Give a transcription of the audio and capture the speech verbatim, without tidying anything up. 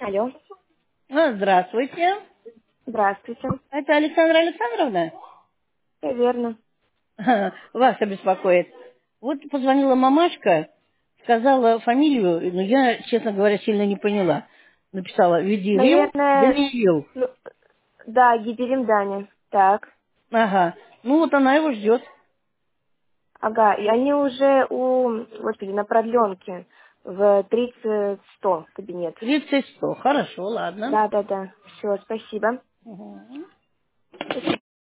Алло. А, Здравствуйте. Здравствуйте. Это Александра Александровна? Все верно. Ага, Вас беспокоит. Вот позвонила мамашка, сказала фамилию, но я, честно говоря, сильно не поняла. Написала Ведерим Наверное, Даниил. ну, да, Гиперим Даня. Так. Ага. Ну вот она его ждет. Ага, и они уже у, господи, на продленке в тридцать сто кабинет. тридцать сто. Хорошо, ладно. Да, да, да. Все, спасибо. Угу. Спасибо.